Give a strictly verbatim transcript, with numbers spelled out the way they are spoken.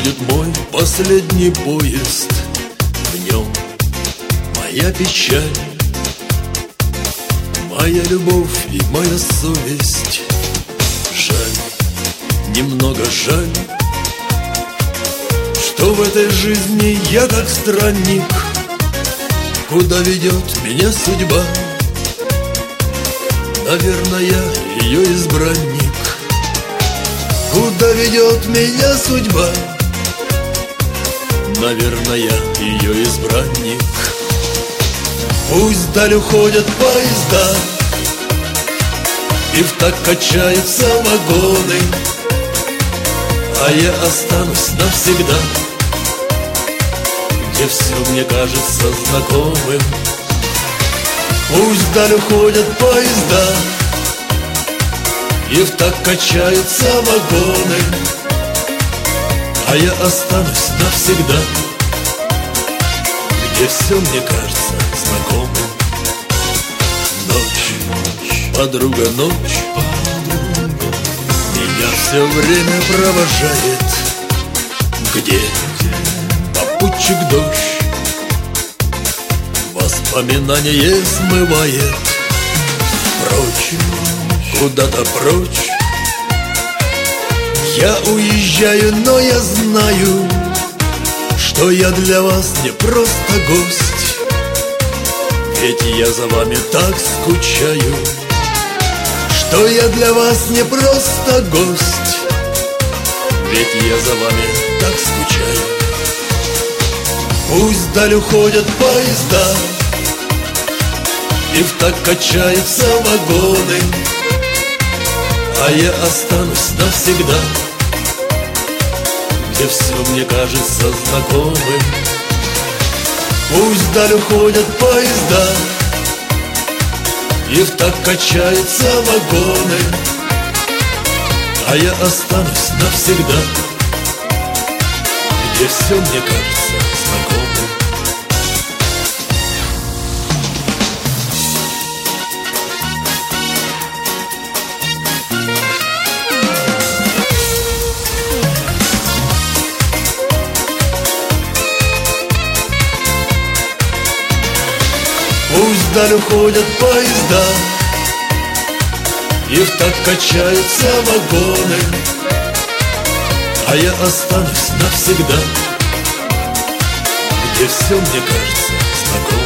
уходит мой последний поезд. В нем моя печаль, моя любовь и моя совесть. Жаль, немного жаль, что в этой жизни я как странник. Куда ведет меня судьба? Наверное, я ее избранник. Куда ведет меня судьба? Наверное, я ее избранник. Пусть вдаль уходят поезда, и в так качаются вагоны, а я останусь навсегда, где все мне кажется знакомым. Пусть вдаль уходят поезда, и в так качаются вагоны, а я останусь навсегда, где все мне кажется знакомым. Ночь, подруга, ночь, меня все время провожает. Где попутчик дождь воспоминания смывает. Прочь, куда-то прочь я уезжаю, но я знаю, что я для вас не просто гость. Ведь я за вами так скучаю, что я для вас не просто гость. Ведь я за вами так скучаю. Пусть вдаль уходят поезда, и в так качаются вагоны, а я останусь навсегда, где все мне кажется знакомым. Пусть вдаль уходят поезда, и в так качаются вагоны, а я останусь навсегда, где все мне кажется знакомым. Пусть вдаль уходят поезда, и в так качаются вагоны, а я останусь навсегда, где все мне кажется знакомым.